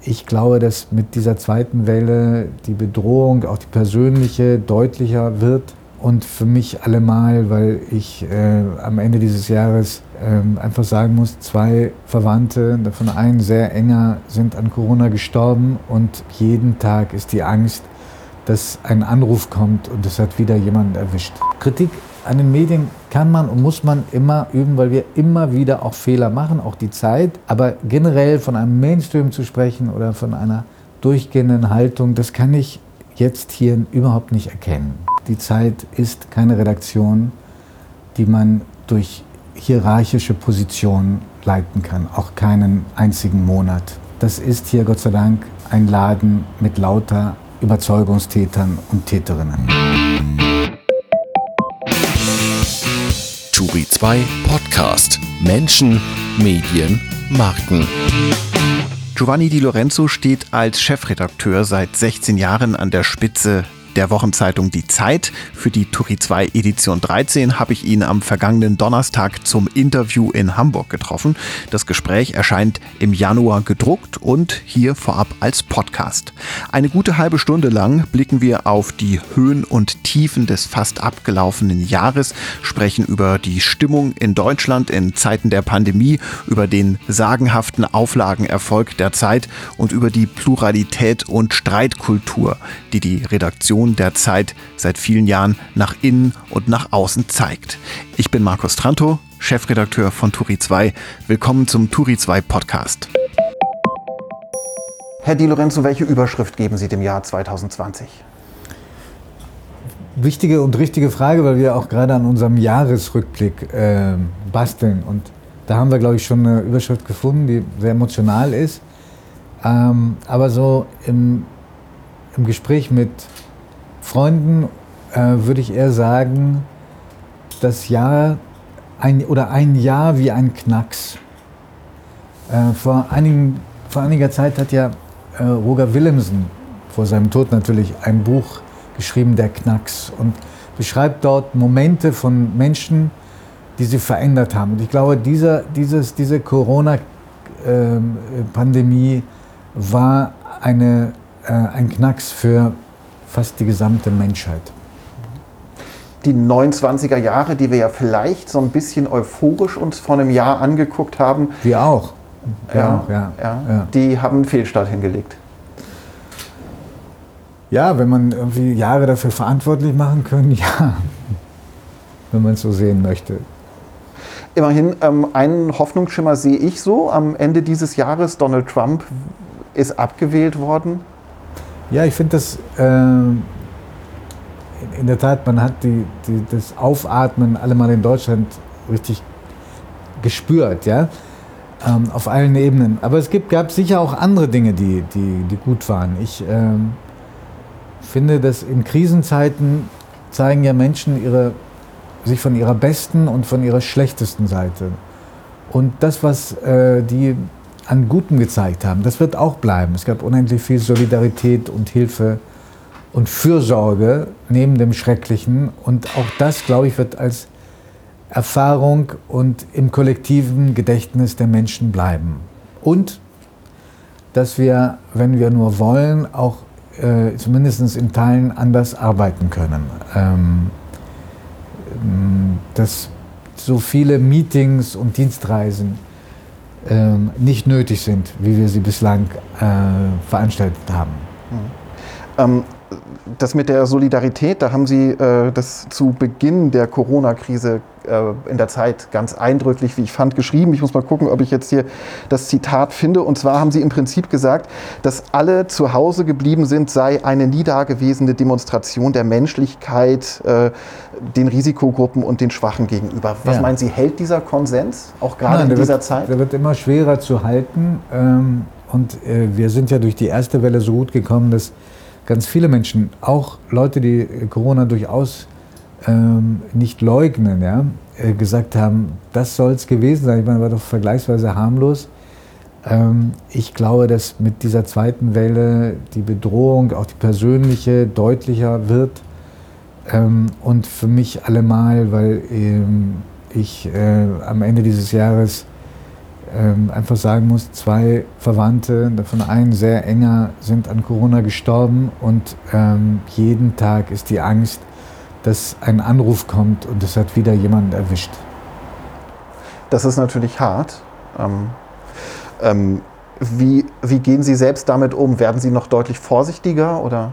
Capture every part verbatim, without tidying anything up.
ich glaube, dass mit dieser zweiten Welle die Bedrohung, auch die persönliche, deutlicher wird. Und für mich allemal, weil ich äh, am Ende dieses Jahres äh, einfach sagen muss, zwei Verwandte, davon ein sehr enger, sind an Corona gestorben. Und jeden Tag ist die Angst, dass ein Anruf kommt und es hat wieder jemanden erwischt. Kritik an den Medien kann man und muss man immer üben, weil wir immer wieder auch Fehler machen, auch die Zeit. Aber generell von einem Mainstream zu sprechen oder von einer durchgehenden Haltung, das kann ich jetzt hier überhaupt nicht erkennen. Die Zeit ist keine Redaktion, die man durch hierarchische Positionen leiten kann, auch keinen einzigen Monat. Das ist hier Gott sei Dank ein Laden mit lauter Überzeugungstätern und Täterinnen. Turi zwei Podcast. Menschen, Medien, Marken. Giovanni Di Lorenzo steht als Chefredakteur seit sechzehn Jahren an der Spitze der Wochenzeitung Die Zeit. Für die Turi zwei Edition dreizehn habe ich ihn am vergangenen Donnerstag zum Interview in Hamburg getroffen. Das Gespräch erscheint im Januar gedruckt und hier vorab als Podcast. Eine gute halbe Stunde lang blicken wir auf die Höhen und Tiefen des fast abgelaufenen Jahres, sprechen über die Stimmung in Deutschland in Zeiten der Pandemie, über den sagenhaften Auflagenerfolg der Zeit und über die Pluralität und Streitkultur, die die Redaktion der Zeit seit vielen Jahren nach innen und nach außen zeigt. Ich bin Markus Trantow, Chefredakteur von Turi zwei. Willkommen zum Turi zwei Podcast. Herr Di Lorenzo, welche Überschrift geben Sie dem Jahr zwanzig zwanzig? Wichtige und richtige Frage, weil wir auch gerade an unserem Jahresrückblick äh, basteln. Und da haben wir, glaube ich, schon eine Überschrift gefunden, die sehr emotional ist. Ähm, aber so im, im Gespräch mit Freunden äh, würde ich eher sagen, das Jahr ein, oder ein Jahr wie ein Knacks. Äh, vor, einigen, vor einiger Zeit hat ja äh, Roger Willemsen, vor seinem Tod natürlich, ein Buch geschrieben, Der Knacks, und beschreibt dort Momente von Menschen, die sie verändert haben. Und ich glaube, dieser, dieses, diese Corona-Pandemie äh, war eine, äh, ein Knacks für fast die gesamte Menschheit. Die neunundzwanziger Jahre, die wir ja vielleicht so ein bisschen euphorisch uns vor einem Jahr angeguckt haben. Wir auch. Wir ja, auch ja. Ja, ja. Die haben einen Fehlstart hingelegt. Ja, wenn man irgendwie Jahre dafür verantwortlich machen können, ja. Wenn man es so sehen möchte. Immerhin, ähm, einen Hoffnungsschimmer sehe ich so. Am Ende dieses Jahres, Donald Trump ist abgewählt worden. Ja, ich finde das, äh, in der Tat, man hat die, die, das Aufatmen alle mal in Deutschland richtig gespürt, ja, ähm, auf allen Ebenen. Aber es gibt, gab sicher auch andere Dinge, die, die, die gut waren. Ich ähm, finde, dass in Krisenzeiten zeigen ja Menschen ihre, sich von ihrer besten und von ihrer schlechtesten Seite. Und das, was äh, die an Gutem gezeigt haben, das wird auch bleiben. Es gab unendlich viel Solidarität und Hilfe und Fürsorge neben dem Schrecklichen. Und auch das, glaube ich, wird als Erfahrung und im kollektiven Gedächtnis der Menschen bleiben. Und dass wir, wenn wir nur wollen, auch äh, zumindest in Teilen anders arbeiten können. Ähm, dass so viele Meetings und Dienstreisen ähm, nicht nötig sind, wie wir sie bislang äh, veranstaltet haben. Ähm, das mit der Solidarität, da haben Sie äh, das zu Beginn der Corona-Krise äh, in der Zeit ganz eindrücklich, wie ich fand, geschrieben. Ich muss mal gucken, ob ich jetzt hier das Zitat finde. Und zwar haben Sie im Prinzip gesagt, dass alle zu Hause geblieben sind, sei eine nie dagewesene Demonstration der Menschlichkeit äh, den Risikogruppen und den Schwachen gegenüber. Was ja. meinen Sie, hält dieser Konsens auch gerade Nein, in dieser wird, Zeit? Der wird immer schwerer zu halten. Ähm, und äh, wir sind ja durch die erste Welle so gut gekommen, dass ganz viele Menschen, auch Leute, die Corona durchaus ähm, nicht leugnen, ja, äh, gesagt haben, das soll es gewesen sein. Ich meine, war doch vergleichsweise harmlos. Ähm, ich glaube, dass mit dieser zweiten Welle die Bedrohung, auch die persönliche, deutlicher wird. Ähm, und für mich allemal, weil ähm, ich äh, am Ende dieses Jahres ähm, einfach sagen muss, zwei Verwandte, davon ein sehr enger, sind an Corona gestorben und ähm, jeden Tag ist die Angst, dass ein Anruf kommt und es hat wieder jemanden erwischt. Das ist natürlich hart. Ähm, ähm, wie, wie gehen Sie selbst damit um? Werden Sie noch deutlich vorsichtiger, oder?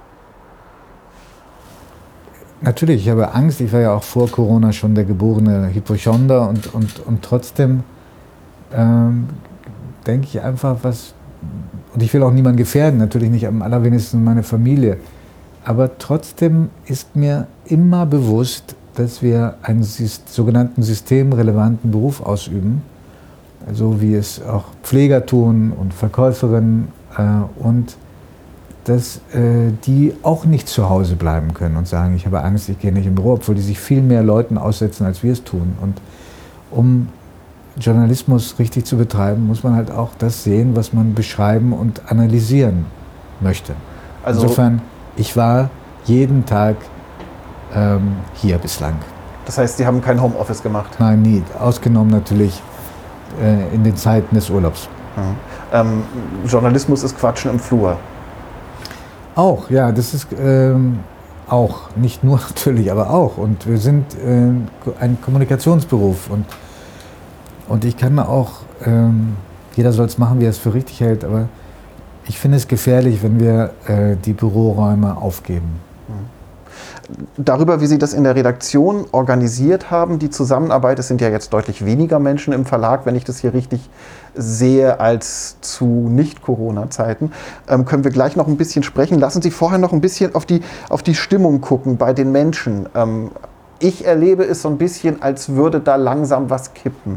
Natürlich, ich habe Angst. Ich war ja auch vor Corona schon der geborene Hypochonder und, und, und trotzdem ähm, denke ich einfach, was, und ich will auch niemanden gefährden, natürlich nicht, am allerwenigsten meine Familie, aber trotzdem ist mir immer bewusst, dass wir einen sogenannten systemrelevanten Beruf ausüben, so wie es auch Pfleger tun und Verkäuferinnen äh, und dass äh, die auch nicht zu Hause bleiben können und sagen, ich habe Angst, ich gehe nicht im Büro, obwohl die sich viel mehr Leuten aussetzen, als wir es tun. Und um Journalismus richtig zu betreiben, muss man halt auch das sehen, was man beschreiben und analysieren möchte. Also insofern, ich war jeden Tag ähm, hier bislang. Das heißt, Sie haben kein Homeoffice gemacht? Nein, nie. Ausgenommen natürlich äh, in den Zeiten des Urlaubs. Mhm. Ähm, Journalismus ist Quatschen im Flur. Auch, ja, das ist ähm, auch, nicht nur natürlich, aber auch. Und wir sind äh, ein Kommunikationsberuf und, und ich kann auch, ähm, jeder soll es machen, wie er es für richtig hält, aber ich finde es gefährlich, wenn wir äh, die Büroräume aufgeben. Darüber, wie Sie das in der Redaktion organisiert haben, die Zusammenarbeit, es sind ja jetzt deutlich weniger Menschen im Verlag, wenn ich das hier richtig sehe, als zu Nicht-Corona-Zeiten, ähm, können wir gleich noch ein bisschen sprechen. Lassen Sie vorher noch ein bisschen auf die, auf die Stimmung gucken bei den Menschen. Ähm, ich erlebe es so ein bisschen, als würde da langsam was kippen.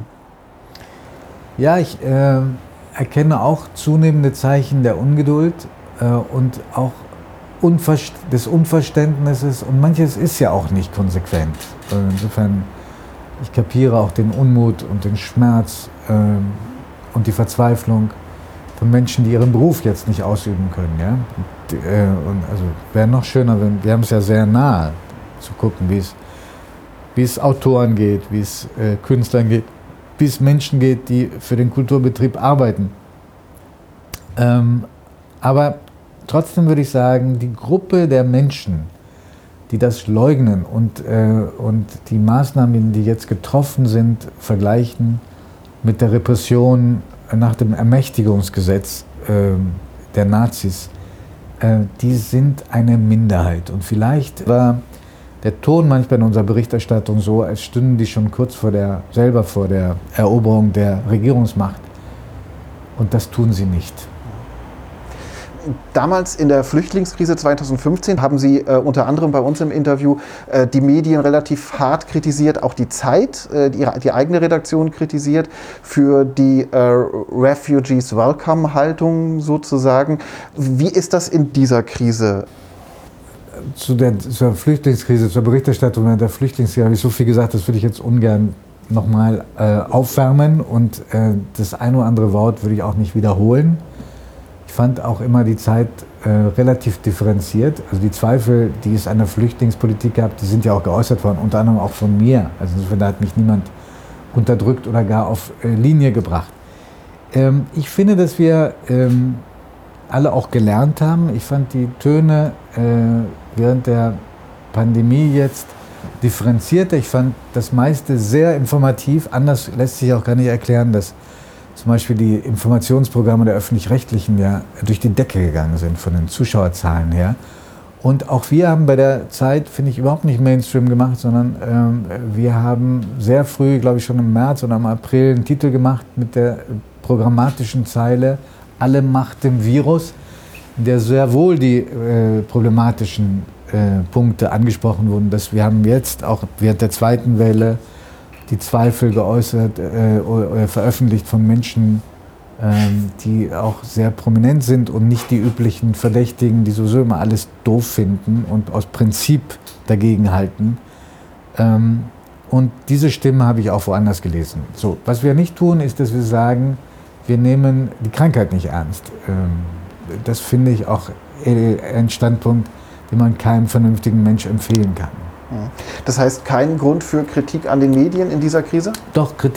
Ja, ich äh, erkenne auch zunehmende Zeichen der Ungeduld äh, und auch des Unverständnisses, und manches ist ja auch nicht konsequent. Insofern, ich kapiere auch den Unmut und den Schmerz ähm, und die Verzweiflung von Menschen, die ihren Beruf jetzt nicht ausüben können. Ja? Und, äh, und also wäre noch schöner, wenn, wir haben es ja sehr nahe, zu gucken, wie es, wie es Autoren geht, wie es äh, Künstlern geht, wie es Menschen geht, die für den Kulturbetrieb arbeiten. Ähm, aber trotzdem würde ich sagen, die Gruppe der Menschen, die das leugnen und, äh, und die Maßnahmen, die jetzt getroffen sind, vergleichen mit der Repression nach dem Ermächtigungsgesetz äh, der Nazis, äh, die sind eine Minderheit. Und vielleicht war der Ton manchmal in unserer Berichterstattung so, als stünden die schon kurz vor der, selber vor der Eroberung der Regierungsmacht. Und das tun sie nicht. Damals in der Flüchtlingskrise zweitausendfünfzehn haben Sie äh, unter anderem bei uns im Interview äh, die Medien relativ hart kritisiert, auch die Zeit, äh, die, die eigene Redaktion kritisiert für die äh, Refugees Welcome-Haltung sozusagen. Wie ist das in dieser Krise? Zu der, zur Flüchtlingskrise, zur Berichterstattung während der Flüchtlingskrise habe ich so viel gesagt, das würde ich jetzt ungern nochmal äh, aufwärmen, und äh, das ein oder andere Wort würde ich auch nicht wiederholen. Ich fand auch immer die Zeit äh, relativ differenziert. Also die Zweifel, die es an der Flüchtlingspolitik gab, die sind ja auch geäußert worden, unter anderem auch von mir. Also insofern, da hat mich niemand unterdrückt oder gar auf äh, Linie gebracht. Ähm, ich finde, dass wir ähm, alle auch gelernt haben. Ich fand die Töne äh, während der Pandemie jetzt differenzierter. Ich fand das meiste sehr informativ. Anders lässt sich auch gar nicht erklären, dass zum Beispiel die Informationsprogramme der Öffentlich-Rechtlichen ja durch die Decke gegangen sind von den Zuschauerzahlen her. Und auch wir haben bei der Zeit, finde ich, überhaupt nicht Mainstream gemacht, sondern ähm, wir haben sehr früh, glaube ich schon im März oder im April, einen Titel gemacht mit der programmatischen Zeile "Alle Macht dem Virus", in der sehr wohl die äh, problematischen äh, Punkte angesprochen wurden. Dass wir haben jetzt auch während der zweiten Welle die Zweifel geäußert äh, oder veröffentlicht von Menschen, ähm, die auch sehr prominent sind und nicht die üblichen Verdächtigen, die sowieso immer alles doof finden und aus Prinzip dagegen halten. Ähm, und diese Stimme habe ich auch woanders gelesen. So, was wir nicht tun, ist, dass wir sagen, wir nehmen die Krankheit nicht ernst. Ähm, das finde ich auch ein Standpunkt, den man keinem vernünftigen Mensch empfehlen kann. Das heißt, kein Grund für Kritik an den Medien in dieser Krise? Doch, Kritik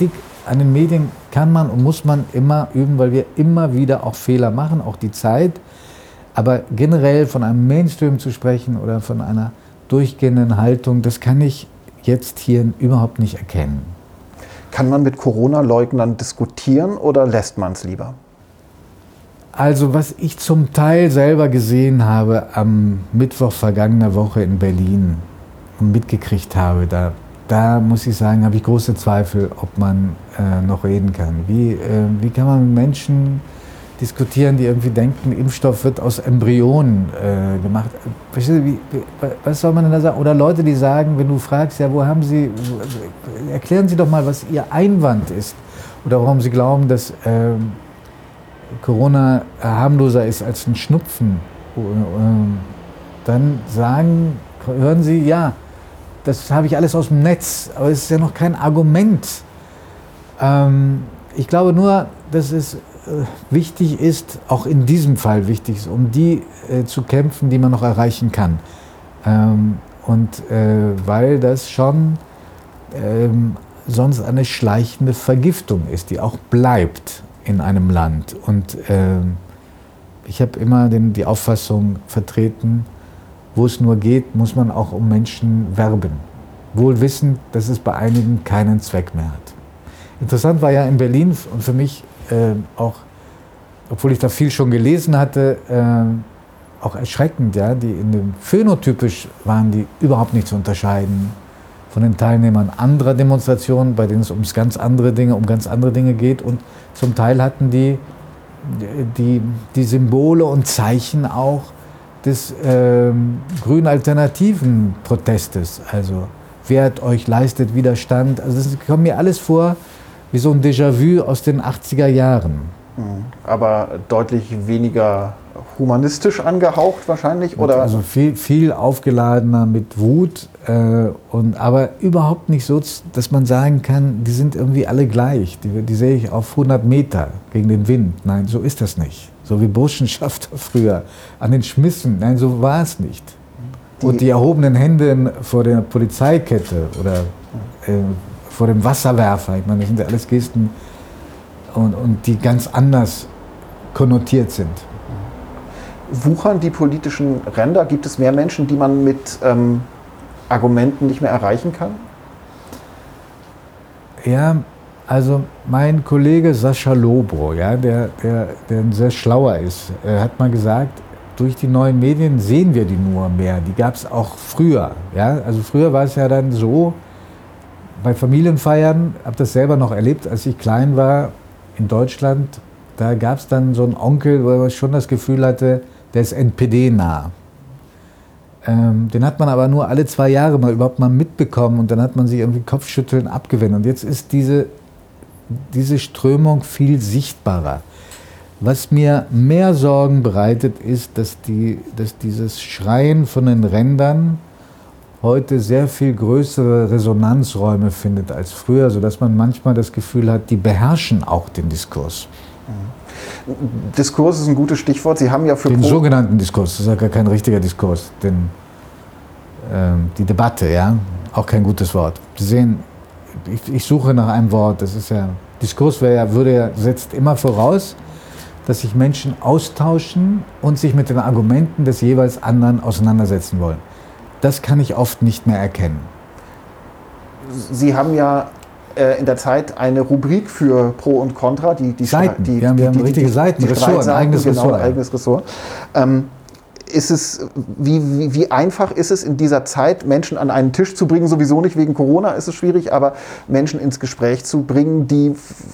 an den Medien kann man und muss man immer üben, weil wir immer wieder auch Fehler machen, auch die Zeit. Aber generell von einem Mainstream zu sprechen oder von einer durchgehenden Haltung, das kann ich jetzt hier überhaupt nicht erkennen. Kann man mit Corona-Leugnern diskutieren oder lässt man es lieber? Also was ich zum Teil selber gesehen habe am Mittwoch vergangener Woche in Berlin und mitgekriegt habe, da, da muss ich sagen, habe ich große Zweifel, ob man äh, noch reden kann. Wie, äh, wie kann man mit Menschen diskutieren, die irgendwie denken, Impfstoff wird aus Embryonen äh, gemacht. Wie, wie, was soll man denn da sagen? Oder Leute, die sagen, wenn du fragst, ja, wo haben Sie, erklären Sie doch mal, was Ihr Einwand ist. Oder warum Sie glauben, dass äh, Corona harmloser ist als ein Schnupfen. Dann sagen, hören Sie, ja, das habe ich alles aus dem Netz, aber es ist ja noch kein Argument. Ähm, ich glaube nur, dass es äh, wichtig ist, auch in diesem Fall wichtig ist, um die äh, zu kämpfen, die man noch erreichen kann. Ähm, und äh, weil das schon ähm, sonst eine schleichende Vergiftung ist, die auch bleibt in einem Land. Und äh, ich habe immer den, die Auffassung vertreten, wo es nur geht, muss man auch um Menschen werben. Wohl wissend, dass es bei einigen keinen Zweck mehr hat. Interessant war ja in Berlin und für mich äh, auch, obwohl ich da viel schon gelesen hatte, äh, auch erschreckend, ja, die in dem phänotypisch waren die überhaupt nicht zu unterscheiden von den Teilnehmern anderer Demonstrationen, bei denen es um ganz andere Dinge, um ganz andere Dinge geht. Und zum Teil hatten die die, die Symbole und Zeichen auch des äh, grünen alternativen Protestes. Also wehrt euch, leistet Widerstand. Also das kommt mir alles vor wie so ein Déjà-vu aus den achtziger Jahren. Aber deutlich weniger humanistisch angehaucht wahrscheinlich? Oder? Also viel, viel aufgeladener mit Wut, äh, und, aber überhaupt nicht so, dass man sagen kann, die sind irgendwie alle gleich. Die, die sehe ich auf hundert Meter gegen den Wind. Nein, so ist das nicht. So wie Burschenschafter früher an den Schmissen. Nein, so war es nicht. Die und die erhobenen Hände vor der Polizeikette oder äh, vor dem Wasserwerfer, ich meine, das sind ja alles Gesten, und, und die ganz anders konnotiert sind. Wuchern die politischen Ränder? Gibt es mehr Menschen, die man mit ähm, Argumenten nicht mehr erreichen kann? Ja, also mein Kollege Sascha Lobo, ja, der, der, der ein sehr schlauer ist, äh, hat mal gesagt, durch die neuen Medien sehen wir die nur mehr. Die gab es auch früher. Ja? Also früher war es ja dann so, bei Familienfeiern, habe das selber noch erlebt, als ich klein war in Deutschland, da gab es dann so einen Onkel, wo man schon das Gefühl hatte, der ist N P D-nah. Ähm, den hat man aber nur alle zwei Jahre mal überhaupt mal mitbekommen und dann hat man sich irgendwie Kopfschütteln abgewendet. Und jetzt ist diese, diese Strömung viel sichtbarer. Was mir mehr Sorgen bereitet, ist, dass, die, dass dieses Schreien von den Rändern heute sehr viel größere Resonanzräume findet als früher, sodass man manchmal das Gefühl hat, die beherrschen auch den Diskurs. Diskurs ist ein gutes Stichwort. Sie haben ja für den Pro sogenannten Diskurs, das ist ja gar kein richtiger Diskurs, den, ähm, die Debatte, ja, auch kein gutes Wort. Sie sehen, ich, ich suche nach einem Wort, das ist ja, Diskurs wäre ja, würde ja, setzt immer voraus, dass sich Menschen austauschen und sich mit den Argumenten des jeweils anderen auseinandersetzen wollen. Das kann ich oft nicht mehr erkennen. Sie haben ja äh, in der Zeit eine Rubrik für Pro und Contra. Die, die Seiten, die, wir haben, wir haben die, richtige die, Seiten, die Ressort, ein eigenes genau, Ressort. Ein eigenes Ressort. Ähm, ist es, wie, wie, wie einfach ist es in dieser Zeit, Menschen an einen Tisch zu bringen? Sowieso nicht, wegen Corona ist es schwierig, aber Menschen ins Gespräch zu bringen, die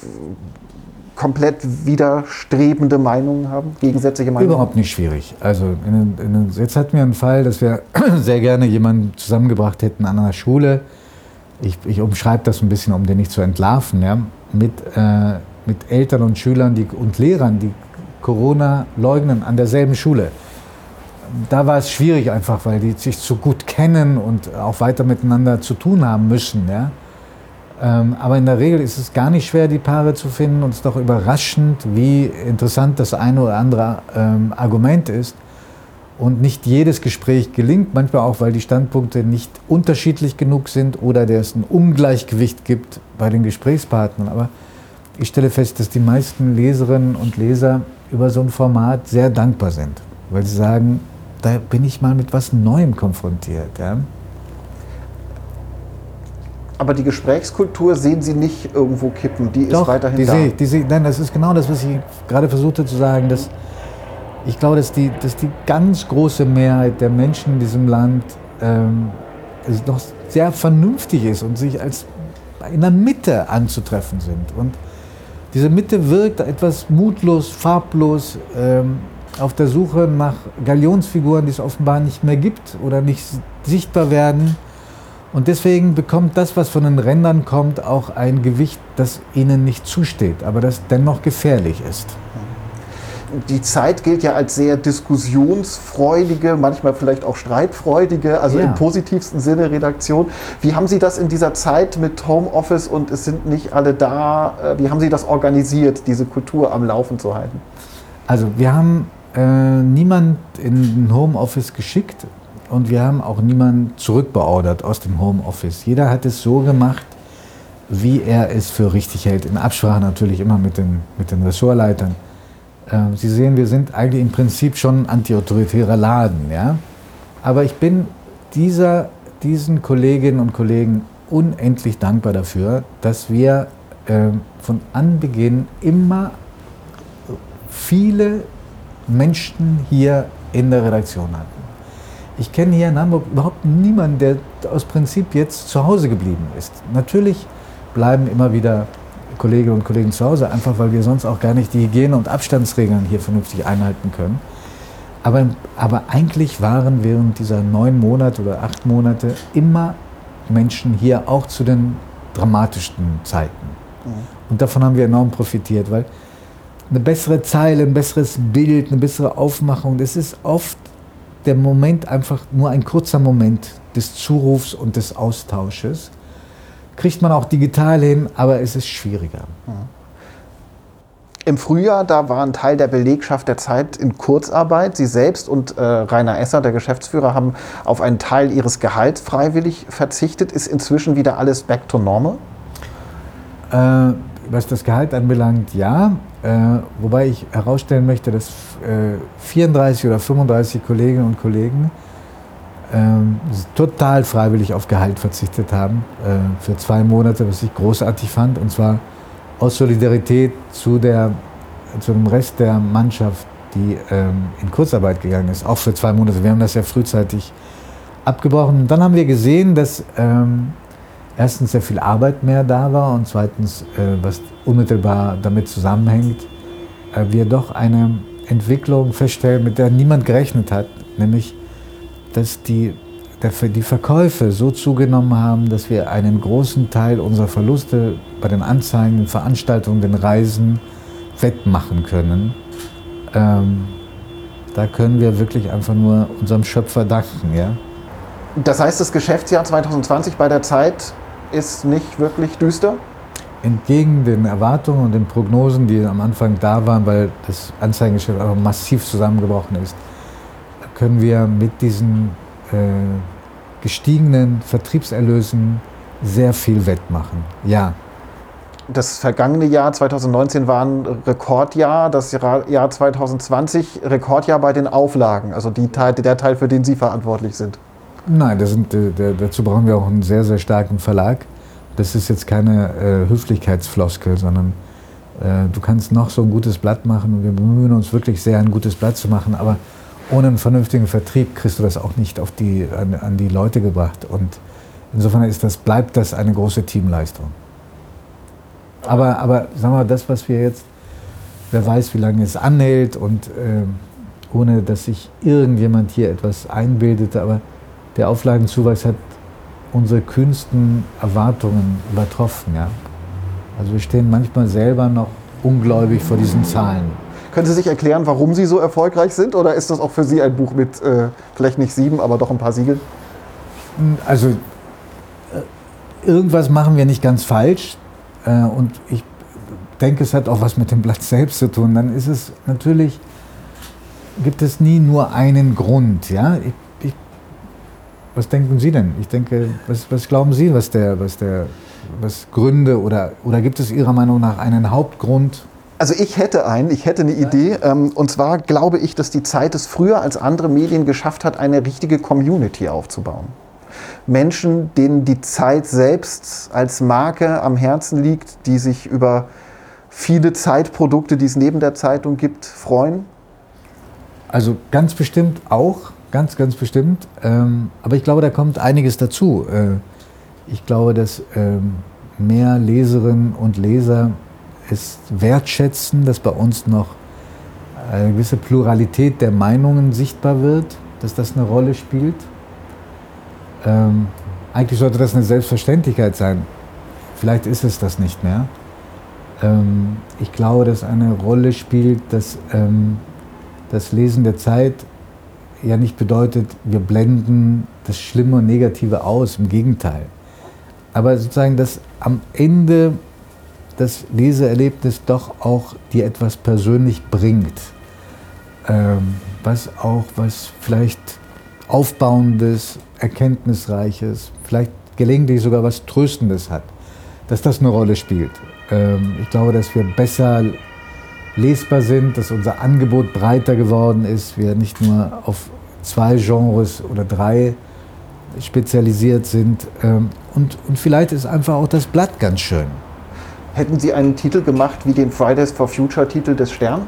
komplett widerstrebende Meinungen haben, gegensätzliche Meinungen? Überhaupt nicht schwierig. Also in, in, jetzt hatten wir einen Fall, dass wir sehr gerne jemanden zusammengebracht hätten an einer Schule. Ich, ich umschreibe das ein bisschen, um den nicht zu entlarven, ja, mit, äh, mit Eltern und Schülern die, und Lehrern, die Corona leugnen, an derselben Schule. Da war es schwierig einfach, weil die sich so gut kennen und auch weiter miteinander zu tun haben müssen. Ja. Ähm, aber in der Regel ist es gar nicht schwer, die Paare zu finden, und es ist doch überraschend, wie interessant das eine oder andere ähm, Argument ist. Und nicht jedes Gespräch gelingt, manchmal auch, weil die Standpunkte nicht unterschiedlich genug sind oder es ein Ungleichgewicht gibt bei den Gesprächspartnern. Aber ich stelle fest, dass die meisten Leserinnen und Leser über so ein Format sehr dankbar sind, weil sie sagen, da bin ich mal mit was Neuem konfrontiert. Ja? Aber die Gesprächskultur sehen Sie nicht irgendwo kippen, die Doch, ist weiterhin die da. Sehe, die sehe, nein, das ist genau das, was ich gerade versuchte zu sagen, dass ich glaube, dass die, dass die ganz große Mehrheit der Menschen in diesem Land ähm, noch sehr vernünftig ist und sich als in der Mitte anzutreffen sind. Und diese Mitte wirkt etwas mutlos, farblos, ähm, auf der Suche nach Galionsfiguren, die es offenbar nicht mehr gibt oder nicht sichtbar werden. Und deswegen bekommt das, was von den Rändern kommt, auch ein Gewicht, das ihnen nicht zusteht, aber das dennoch gefährlich ist. Die Zeit gilt ja als sehr diskussionsfreudige, manchmal vielleicht auch streitfreudige, also ja. im positivsten Sinne Redaktion. Wie haben Sie das in dieser Zeit mit Homeoffice und es sind nicht alle da, wie haben Sie das organisiert, diese Kultur am Laufen zu halten? Also wir haben äh, niemand in ein Homeoffice geschickt und wir haben auch niemanden zurückbeordert aus dem Homeoffice. Jeder hat es so gemacht, wie er es für richtig hält, in Absprache natürlich immer mit den, mit den Ressortleitern. Sie sehen, wir sind eigentlich im Prinzip schon ein antiautoritärer Laden, ja? Aber ich bin dieser, diesen Kolleginnen und Kollegen unendlich dankbar dafür, dass wir äh, von Anbeginn immer viele Menschen hier in der Redaktion hatten. Ich kenne hier in Hamburg überhaupt niemanden, der aus Prinzip jetzt zu Hause geblieben ist. Natürlich bleiben immer wieder Kolleginnen und Kollegen zu Hause, einfach weil wir sonst auch gar nicht die Hygiene- und Abstandsregeln hier vernünftig einhalten können. Aber, aber eigentlich waren während dieser neun Monate oder acht Monate immer Menschen hier, auch zu den dramatischsten Zeiten. Mhm. Und davon haben wir enorm profitiert, weil eine bessere Zeile, ein besseres Bild, eine bessere Aufmachung, das ist oft der Moment, einfach nur ein kurzer Moment des Zurufs und des Austausches. Kriegt man auch digital hin, aber es ist schwieriger. Im Frühjahr, da war ein Teil der Belegschaft der Zeit in Kurzarbeit. Sie selbst und äh, Rainer Esser, der Geschäftsführer, haben auf einen Teil ihres Gehalts freiwillig verzichtet. Ist inzwischen wieder alles back to normal? Äh, was das Gehalt anbelangt, ja. Äh, wobei ich herausstellen möchte, dass äh, vierunddreißig oder fünfunddreißig Kolleginnen und Kollegen Ähm, total freiwillig auf Gehalt verzichtet haben äh, für zwei Monate, was ich großartig fand, und zwar aus Solidarität zu, der, zu dem Rest der Mannschaft, die ähm, in Kurzarbeit gegangen ist, auch für zwei Monate. Wir haben das ja frühzeitig abgebrochen. Und dann haben wir gesehen, dass ähm, erstens sehr viel Arbeit mehr da war und zweitens, äh, was unmittelbar damit zusammenhängt, äh, wir doch eine Entwicklung feststellen, mit der niemand gerechnet hat, nämlich dass die, der, die Verkäufe so zugenommen haben, dass wir einen großen Teil unserer Verluste bei den Anzeigen, den Veranstaltungen, den Reisen wettmachen können. Ähm, da können wir wirklich einfach nur unserem Schöpfer danken. Ja? Das heißt, das Geschäftsjahr zwanzig zwanzig bei der Zeit ist nicht wirklich düster? Entgegen den Erwartungen und den Prognosen, die am Anfang da waren, weil das Anzeigengeschäft einfach massiv zusammengebrochen ist, können wir mit diesen äh, gestiegenen Vertriebserlösen sehr viel wettmachen. Ja. Das vergangene Jahr zwanzig neunzehn war ein Rekordjahr, das Jahr zwanzig zwanzig Rekordjahr bei den Auflagen, also die Teil, der Teil, für den Sie verantwortlich sind. Nein, das sind, äh, dazu brauchen wir auch einen sehr, sehr starken Verlag. Das ist jetzt keine äh, Höflichkeitsfloskel, sondern äh, du kannst noch so ein gutes Blatt machen und wir bemühen uns wirklich sehr, ein gutes Blatt zu machen, aber ohne einen vernünftigen Vertrieb kriegst du das auch nicht auf die, an, an die Leute gebracht. Und insofern ist das, bleibt das eine große Teamleistung. Aber, aber sagen wir, das, was wir jetzt, wer weiß, wie lange es anhält und äh, ohne, dass sich irgendjemand hier etwas einbildete, aber der Auflagenzuwachs hat unsere kühnsten Erwartungen übertroffen. Ja? Also wir stehen manchmal selber noch ungläubig vor diesen Zahlen. Können Sie sich erklären, warum Sie so erfolgreich sind? Oder ist das auch für Sie ein Buch mit äh, vielleicht nicht sieben, aber doch ein paar Siegeln? Also äh, irgendwas machen wir nicht ganz falsch. Äh, und ich denke, es hat auch was mit dem Blatt selbst zu tun. Dann ist es natürlich gibt es nie nur einen Grund. Ja? Ich, ich, was denken Sie denn? Ich denke, was, was glauben Sie, was der, was der, was Gründe oder, oder gibt es Ihrer Meinung nach einen Hauptgrund? Also ich hätte einen, ich hätte eine Idee. Ähm, und zwar glaube ich, dass die Zeit es früher als andere Medien geschafft hat, eine richtige Community aufzubauen. Menschen, denen die Zeit selbst als Marke am Herzen liegt, die sich über viele Zeitprodukte, die es neben der Zeitung gibt, freuen? Also ganz bestimmt auch, ganz, ganz bestimmt. Ähm, aber ich glaube, da kommt einiges dazu. Äh, ich glaube, dass ähm, mehr Leserinnen und Leser es wertschätzen, dass bei uns noch eine gewisse Pluralität der Meinungen sichtbar wird, dass das eine Rolle spielt. Ähm, eigentlich sollte das eine Selbstverständlichkeit sein. Vielleicht ist es das nicht mehr. Ähm, ich glaube, dass eine Rolle spielt, dass ähm, das Lesen der Zeit ja nicht bedeutet, wir blenden das Schlimme und Negative aus, im Gegenteil. Aber sozusagen, dass am Ende das Leseerlebnis doch auch dir etwas persönlich bringt, ähm, was auch was vielleicht Aufbauendes, Erkenntnisreiches, vielleicht gelegentlich sogar was Tröstendes hat, dass das eine Rolle spielt. Ähm, ich glaube, dass wir besser lesbar sind, dass unser Angebot breiter geworden ist, wir nicht nur auf zwei Genres oder drei spezialisiert sind. Ähm, und, und vielleicht ist einfach auch das Blatt ganz schön. Hätten Sie einen Titel gemacht wie den Fridays for Future Titel des Stern?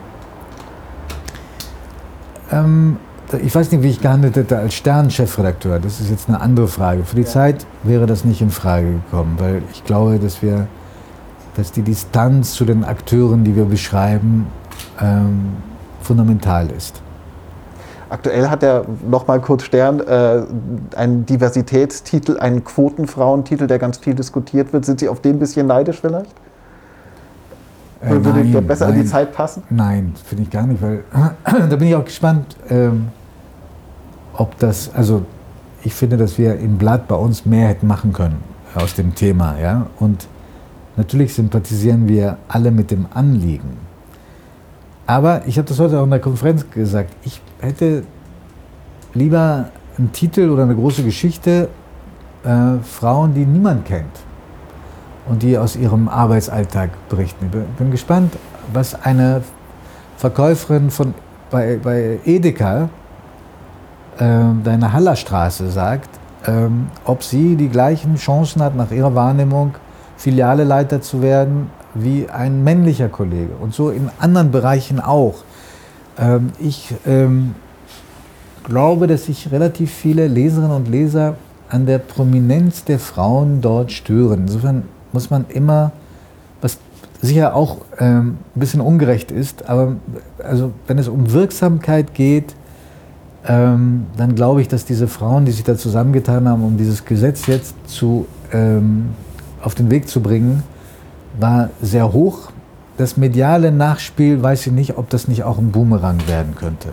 Ähm, ich weiß nicht, wie ich gehandelt hätte als Stern-Chefredakteur. Das ist jetzt eine andere Frage. Für die ja. Zeit wäre das nicht in Frage gekommen, weil ich glaube, dass wir, dass die Distanz zu den Akteuren, die wir beschreiben, ähm, fundamental ist. Aktuell hat er, noch mal kurz Stern, äh, einen Diversitätstitel, einen Quotenfrauentitel, der ganz viel diskutiert wird. Sind Sie auf den ein bisschen neidisch vielleicht? Äh, Würde nein, der besser nein, in die Zeit passen? Nein, finde ich gar nicht, weil da bin ich auch gespannt, ähm, ob das, also ich finde, dass wir im Blatt bei uns mehr hätten machen können aus dem Thema, ja, und natürlich sympathisieren wir alle mit dem Anliegen. Aber ich habe das heute auch in der Konferenz gesagt, ich hätte lieber einen Titel oder eine große Geschichte, äh, Frauen, die niemand kennt und die aus ihrem Arbeitsalltag berichten. Ich bin gespannt, was eine Verkäuferin von, bei, bei Edeka, äh, deiner Hallerstraße sagt, äh, ob sie die gleichen Chancen hat, nach ihrer Wahrnehmung Filialeleiter zu werden, wie ein männlicher Kollege und so in anderen Bereichen auch. Ähm, ich ähm, glaube, dass sich relativ viele Leserinnen und Leser an der Prominenz der Frauen dort stören. Insofern muss man immer, was sicher auch ähm, ein bisschen ungerecht ist, aber also wenn es um Wirksamkeit geht, ähm, dann glaube ich, dass diese Frauen, die sich da zusammengetan haben, um dieses Gesetz jetzt zu, ähm, auf den Weg zu bringen, war sehr hoch. Das mediale Nachspiel, weiß ich nicht, ob das nicht auch ein Boomerang werden könnte.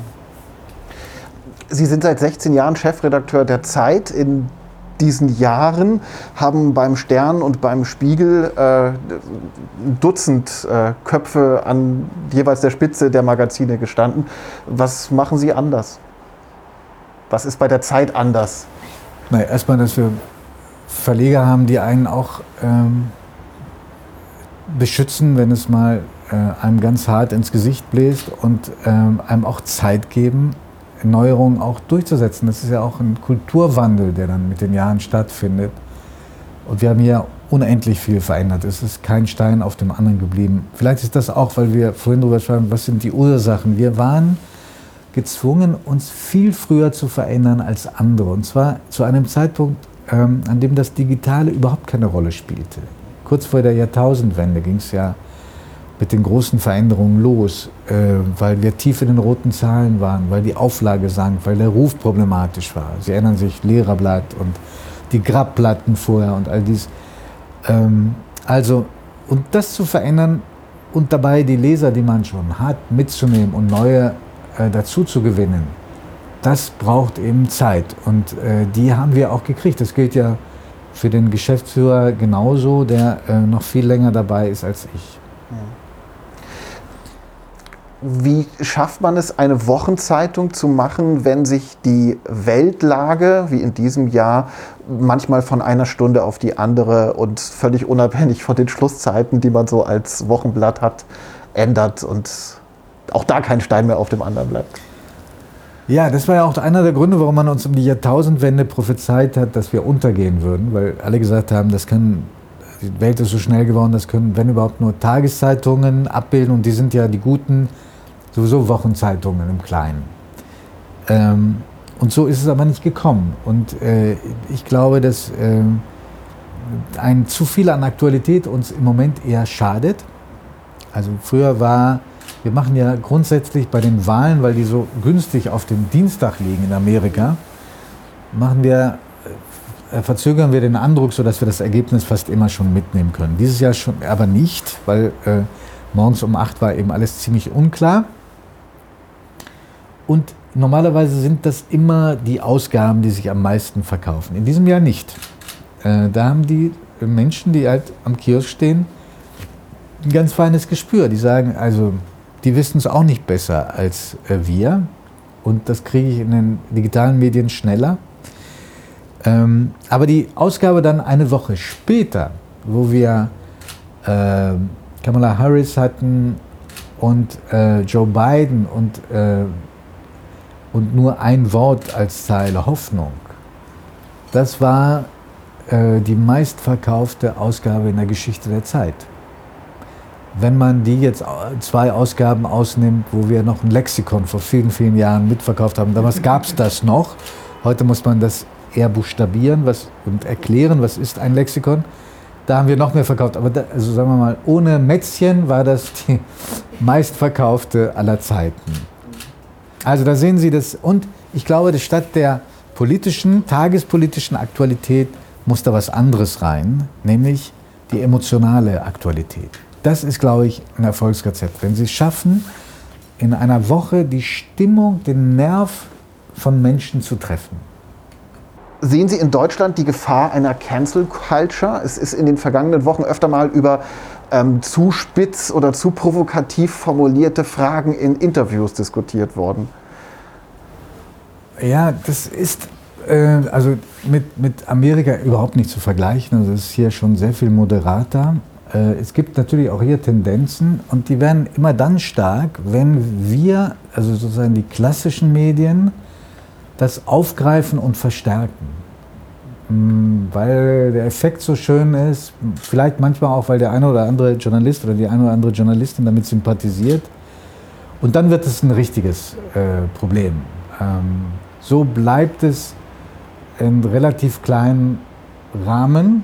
Sie sind seit sechzehn Jahren Chefredakteur der Zeit. In diesen Jahren haben beim Stern und beim Spiegel äh, ein Dutzend äh, Köpfe an jeweils der Spitze der Magazine gestanden. Was machen Sie anders? Was ist bei der Zeit anders? Na, erstmal, dass wir Verleger haben, die einen auch ähm, beschützen, wenn es mal äh, einem ganz hart ins Gesicht bläst und ähm, einem auch Zeit geben, Neuerungen auch durchzusetzen. Das ist ja auch ein Kulturwandel, der dann mit den Jahren stattfindet. Und wir haben hier unendlich viel verändert. Es ist kein Stein auf dem anderen geblieben. Vielleicht ist das auch, weil wir vorhin darüber sprachen, was sind die Ursachen. Wir waren gezwungen, uns viel früher zu verändern als andere. Und zwar zu einem Zeitpunkt, ähm, an dem das Digitale überhaupt keine Rolle spielte. Kurz vor der Jahrtausendwende ging es ja mit den großen Veränderungen los, äh, weil wir tief in den roten Zahlen waren, weil die Auflage sank, weil der Ruf problematisch war. Sie erinnern sich, Lehrerblatt und die Grabplatten vorher und all dies. Ähm, also, und das zu verändern und dabei die Leser, die man schon hat, mitzunehmen und neue äh, dazu zu gewinnen, das braucht eben Zeit. Und äh, die haben wir auch gekriegt. Das gilt ja für den Geschäftsführer genauso, der äh, noch viel länger dabei ist als ich. Wie schafft man es, eine Wochenzeitung zu machen, wenn sich die Weltlage, wie in diesem Jahr, manchmal von einer Stunde auf die andere und völlig unabhängig von den Schlusszeiten, die man so als Wochenblatt hat, ändert und auch da kein Stein mehr auf dem anderen bleibt? Ja, das war ja auch einer der Gründe, warum man uns um die Jahrtausendwende prophezeit hat, dass wir untergehen würden, weil alle gesagt haben, das kann, die Welt ist so schnell geworden, das können, wenn überhaupt, nur Tageszeitungen abbilden, und die sind ja die guten, sowieso Wochenzeitungen im Kleinen. Ähm, und so ist es aber nicht gekommen. Und äh, ich glaube, dass äh, ein zu viel an Aktualität uns im Moment eher schadet. Also früher war, wir machen ja grundsätzlich bei den Wahlen, weil die so günstig auf dem Dienstag liegen in Amerika, machen wir, äh, verzögern wir den Andruck, sodass wir das Ergebnis fast immer schon mitnehmen können. Dieses Jahr schon, aber nicht, weil äh, morgens um acht war eben alles ziemlich unklar. Und normalerweise sind das immer die Ausgaben, die sich am meisten verkaufen. In diesem Jahr nicht. Äh, da haben die Menschen, die halt am Kiosk stehen, ein ganz feines Gespür. Die sagen, also, die wissen es auch nicht besser als äh, wir. Und das kriege ich in den digitalen Medien schneller. Ähm, aber die Ausgabe dann eine Woche später, wo wir äh, Kamala Harris hatten und äh, Joe Biden und äh, und nur ein Wort als Zeile, Hoffnung. Das war äh, die meistverkaufte Ausgabe in der Geschichte der Zeit. Wenn man die jetzt zwei Ausgaben ausnimmt, wo wir noch ein Lexikon vor vielen, vielen Jahren mitverkauft haben, damals gab es das noch. Heute muss man das eher buchstabieren was, und erklären, was ist ein Lexikon. Da haben wir noch mehr verkauft. Aber da, also sagen wir mal, ohne Mätzchen war das die meistverkaufte aller Zeiten. Also da sehen Sie das. Und ich glaube, dass statt der politischen, tagespolitischen Aktualität muss da was anderes rein, nämlich die emotionale Aktualität. Das ist, glaube ich, ein Erfolgsrezept. Wenn Sie es schaffen, in einer Woche die Stimmung, den Nerv von Menschen zu treffen. Sehen Sie in Deutschland die Gefahr einer Cancel Culture? Es ist in den vergangenen Wochen öfter mal über ähm, zu spitz oder zu provokativ formulierte Fragen in Interviews diskutiert worden. Ja, das ist äh, also mit, mit Amerika überhaupt nicht zu vergleichen. Also es ist hier schon sehr viel moderater. Äh, es gibt natürlich auch hier Tendenzen, und die werden immer dann stark, wenn wir, also sozusagen die klassischen Medien, das aufgreifen und verstärken. Weil der Effekt so schön ist, vielleicht manchmal auch, weil der eine oder andere Journalist oder die eine oder andere Journalistin damit sympathisiert. Und dann wird es ein richtiges äh, Problem. Ähm, so bleibt es in relativ kleinen Rahmen.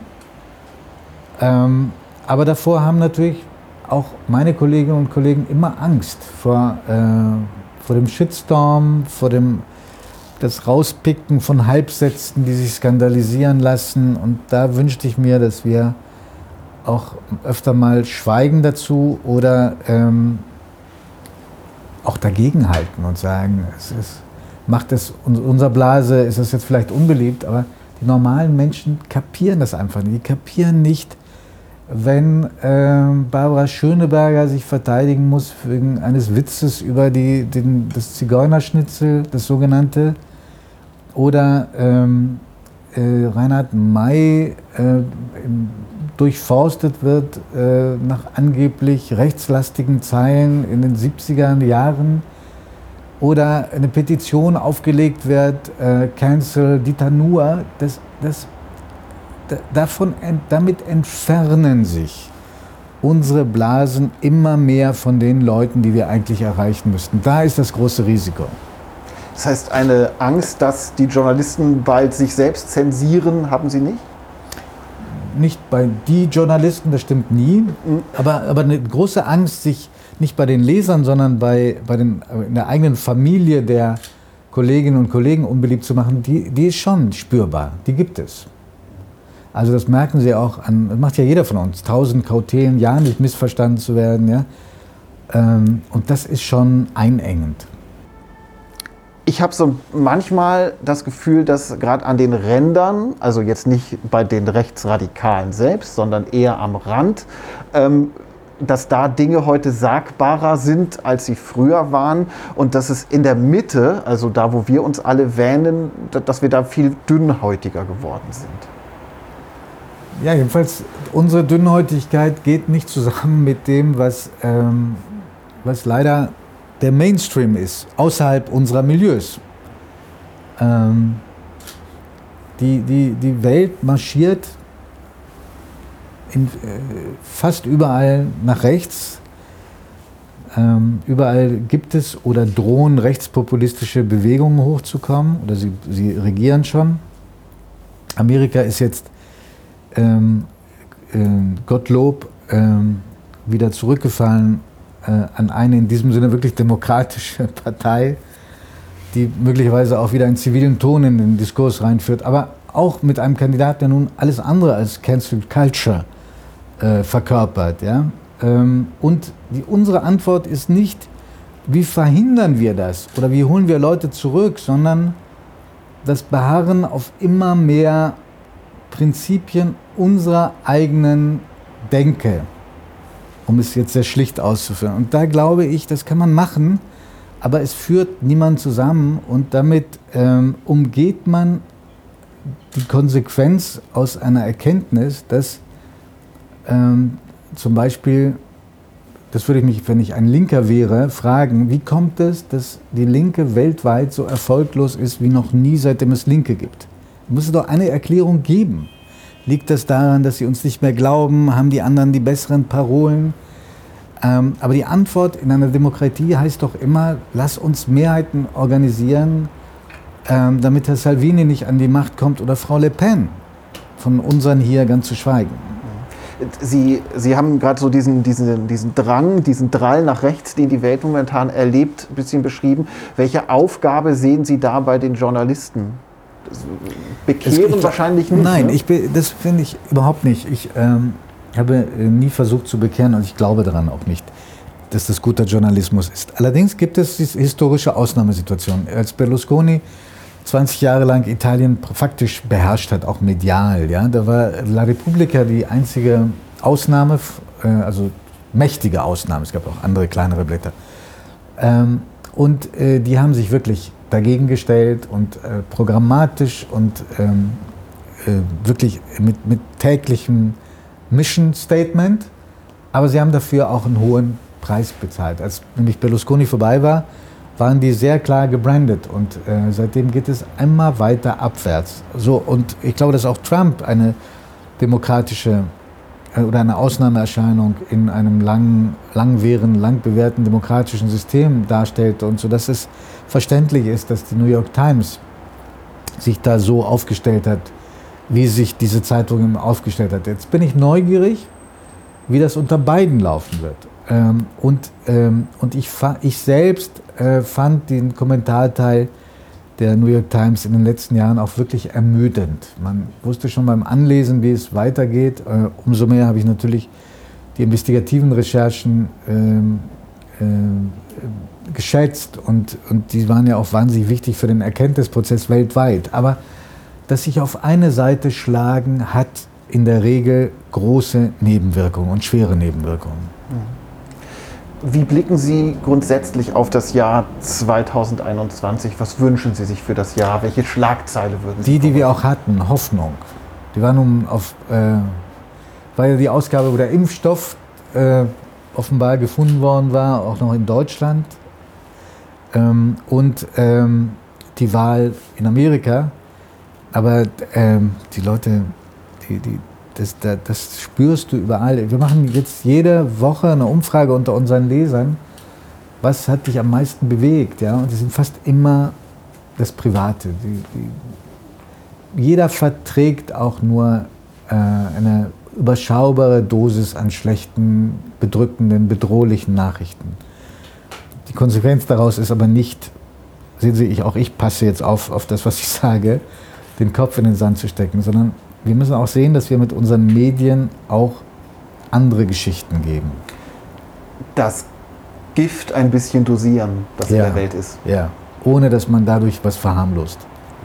Ähm, aber davor haben natürlich auch meine Kolleginnen und Kollegen immer Angst vor, äh, vor dem Shitstorm, vor dem das Rauspicken von Halbsätzen, die sich skandalisieren lassen. Und da wünschte ich mir, dass wir auch öfter mal schweigen dazu oder ähm, auch dagegenhalten und sagen, es ist, macht es unserer Blase, ist das jetzt vielleicht unbeliebt, aber die normalen Menschen kapieren das einfach nicht. Die kapieren nicht, wenn äh, Barbara Schöneberger sich verteidigen muss wegen eines Witzes über die, den, das Zigeunerschnitzel, das sogenannte, oder ähm, äh, Reinhard May äh, durchforstet wird äh, nach angeblich rechtslastigen Zeilen in den siebziger Jahren, oder eine Petition aufgelegt wird, äh, Cancel Dieter Nuhr. Das, das, da, davon, damit entfernen sich unsere Blasen immer mehr von den Leuten, die wir eigentlich erreichen müssten. Da ist das große Risiko. Das heißt, eine Angst, dass die Journalisten bald sich selbst zensieren, haben Sie nicht? Nicht bei die Journalisten, das stimmt nie. Mhm. Aber, aber eine große Angst, sich nicht bei den Lesern, sondern bei, bei den, in der eigenen Familie der Kolleginnen und Kollegen unbeliebt zu machen, die, die ist schon spürbar. Die gibt es. Also das merken Sie auch an, das macht ja jeder von uns, tausend Kautelen, ja nicht missverstanden zu werden. Ja? Ähm, und das ist schon einengend. Ich habe so manchmal das Gefühl, dass gerade an den Rändern, also jetzt nicht bei den Rechtsradikalen selbst, sondern eher am Rand, ähm, dass da Dinge heute sagbarer sind, als sie früher waren und dass es in der Mitte, also da, wo wir uns alle wähnen, dass wir da viel dünnhäutiger geworden sind. Ja, jedenfalls, unsere Dünnhäutigkeit geht nicht zusammen mit dem, was, ähm, was leider der Mainstream ist, außerhalb unserer Milieus. Ähm, die, die, die Welt marschiert in, äh, fast überall nach rechts. Ähm, überall gibt es oder drohen rechtspopulistische Bewegungen hochzukommen oder sie, sie regieren schon. Amerika ist jetzt ähm, äh, Gottlob ähm, wieder zurückgefallen äh, an eine in diesem Sinne wirklich demokratische Partei, die möglicherweise auch wieder einen zivilen Ton in den Diskurs reinführt, aber auch mit einem Kandidaten, der nun alles andere als Cancel Culture äh, verkörpert. Ja? Ähm, und die, unsere Antwort ist nicht, wie verhindern wir das oder wie holen wir Leute zurück, sondern das Beharren auf immer mehr Prinzipien unserer eigenen Denke, um es jetzt sehr schlicht auszuführen. Und da glaube ich, das kann man machen, aber es führt niemand zusammen und damit ähm, umgeht man die Konsequenz aus einer Erkenntnis, dass ähm, zum Beispiel, das würde ich mich, wenn ich ein Linker wäre, fragen, wie kommt es, dass die Linke weltweit so erfolglos ist wie noch nie, seitdem es Linke gibt? Da muss es doch eine Erklärung geben. Liegt das daran, dass sie uns nicht mehr glauben? Haben die anderen die besseren Parolen? Ähm, aber die Antwort in einer Demokratie heißt doch immer, lass uns Mehrheiten organisieren, ähm, damit Herr Salvini nicht an die Macht kommt oder Frau Le Pen, von unseren hier ganz zu schweigen. Sie, Sie haben gerade so diesen, diesen, diesen Drang, diesen Drall nach rechts, den die Welt momentan erlebt, ein bisschen beschrieben. Welche Aufgabe sehen Sie da bei den Journalisten? Bekehren ich, wahrscheinlich nicht. Nein, ne? ich, das finde ich überhaupt nicht. Ich ähm, habe nie versucht zu bekehren und ich glaube daran auch nicht, dass das guter Journalismus ist. Allerdings gibt es diese historische Ausnahmesituation. Als Berlusconi zwanzig Jahre lang Italien faktisch beherrscht hat, auch medial, ja, da war La Repubblica die einzige Ausnahme, äh, also mächtige Ausnahme. Es gab auch andere kleinere Blätter. Ähm, und äh, die haben sich wirklich dagegen gestellt und äh, programmatisch und ähm, äh, wirklich mit, mit täglichem Mission Statement, aber sie haben dafür auch einen hohen Preis bezahlt. Als nämlich Berlusconi vorbei war, waren die sehr klar gebrandet und äh, seitdem geht es immer weiter abwärts. So, und ich glaube, dass auch Trump eine demokratische äh, oder eine Ausnahmeerscheinung in einem lang, langwährenden, lang bewährten demokratischen System darstellt und so, dass es verständlich ist, dass die New York Times sich da so aufgestellt hat, wie sich diese Zeitung aufgestellt hat. Jetzt bin ich neugierig, wie das unter Biden laufen wird. Ähm, und, ähm, und ich, ich selbst äh, fand den Kommentarteil der New York Times in den letzten Jahren auch wirklich ermüdend. Man wusste schon beim Anlesen, wie es weitergeht. Äh, umso mehr habe ich natürlich die investigativen Recherchen ähm, äh, geschätzt und, und die waren ja auch wahnsinnig wichtig für den Erkenntnisprozess weltweit. Aber dass sich auf eine Seite schlagen, hat in der Regel große Nebenwirkungen und schwere Nebenwirkungen. Wie blicken Sie grundsätzlich auf das Jahr zweitausendeinundzwanzig? Was wünschen Sie sich für das Jahr? Welche Schlagzeile würden Sie Die, die wir auch hatten, Hoffnung. Die war nun auf, äh, war ja die Ausgabe, wo der Impfstoff äh, offenbar gefunden worden war, auch noch in Deutschland. Ähm, und ähm, die Wahl in Amerika. Aber ähm, die Leute, die, die, das, das, das spürst du überall. Wir machen jetzt jede Woche eine Umfrage unter unseren Lesern. Was hat dich am meisten bewegt? Ja? Und das sind fast immer das Private. Die, die, jeder verträgt auch nur äh, eine überschaubare Dosis an schlechten, bedrückenden, bedrohlichen Nachrichten. Die Konsequenz daraus ist aber nicht, sehen Sie, ich, auch ich passe jetzt auf, auf das, was ich sage, den Kopf in den Sand zu stecken, sondern wir müssen auch sehen, dass wir mit unseren Medien auch andere Geschichten geben. Das Gift ein bisschen dosieren, das ja, in der Welt ist. Ja, ohne dass man dadurch was verharmlost.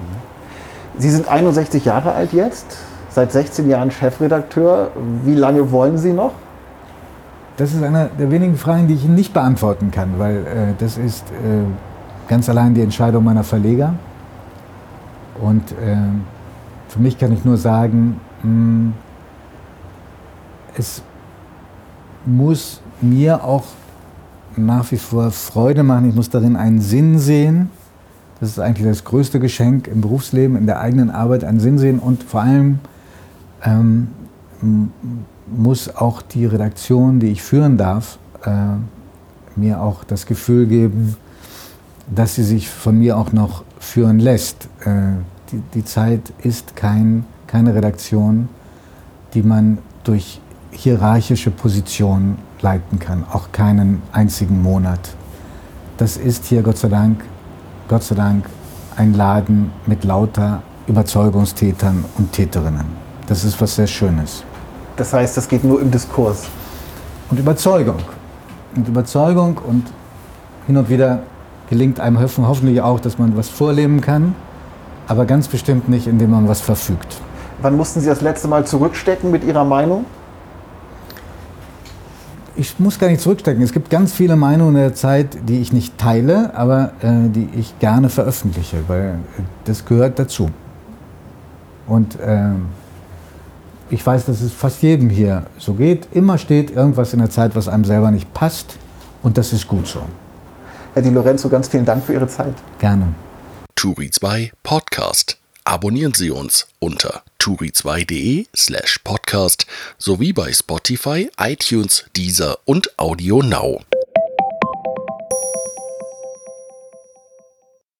Sie sind einundsechzig Jahre alt jetzt, seit sechzehn Jahren Chefredakteur. Wie lange wollen Sie noch? Das ist eine der wenigen Fragen, die ich Ihnen nicht beantworten kann, weil äh, das ist äh, ganz allein die Entscheidung meiner Verleger. Und äh, für mich kann ich nur sagen, mh, es muss mir auch nach wie vor Freude machen. Ich muss darin einen Sinn sehen. Das ist eigentlich das größte Geschenk im Berufsleben, in der eigenen Arbeit einen Sinn sehen. Und vor allem ähm, muss auch die Redaktion, die ich führen darf, äh, mir auch das Gefühl geben, dass sie sich von mir auch noch führen lässt. Äh, die, die Zeit ist kein, keine Redaktion, die man durch hierarchische Positionen leiten kann, auch keinen einzigen Monat. Das ist hier Gott sei Dank, Gott sei Dank ein Laden mit lauter Überzeugungstätern und Täterinnen. Das ist was sehr Schönes. Das heißt, das geht nur im Diskurs? Und Überzeugung. Und Überzeugung und hin und wieder gelingt einem hoffentlich auch, dass man was vorleben kann, aber ganz bestimmt nicht, indem man was verfügt. Wann mussten Sie das letzte Mal zurückstecken mit Ihrer Meinung? Ich muss gar nicht zurückstecken. Es gibt ganz viele Meinungen der Zeit, die ich nicht teile, aber äh, die ich gerne veröffentliche, weil das gehört dazu. Und äh, ich weiß, dass es fast jedem hier so geht. Immer steht irgendwas in der Zeit, was einem selber nicht passt, und das ist gut so. Herr Di Lorenzo, ganz vielen Dank für Ihre Zeit. Gerne. Turi zwei Podcast. Abonnieren Sie uns unter turi zwei punkt de slash podcast sowie bei Spotify, iTunes, Deezer und Audio Now.